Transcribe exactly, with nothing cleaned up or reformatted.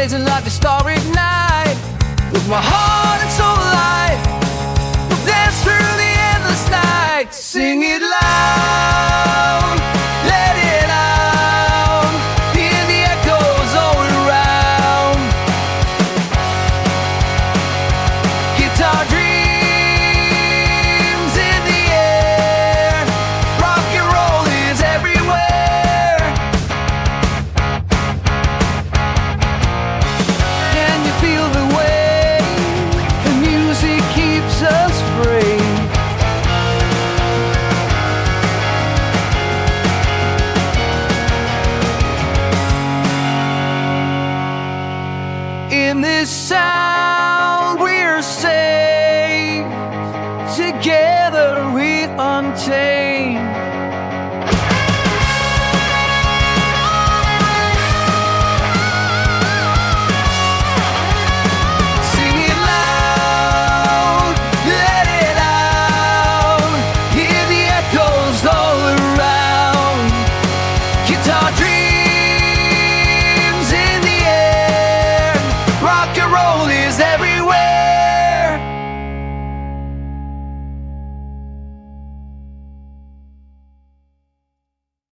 blazing like a starry night. With my heart and soul alive, we'll dance through the endless night. Sing it loud, let it out, hear the echoes all around. Guitar dreams in the air, rock and roll is everywhere. Can you feel the way the music keeps us free? In this sound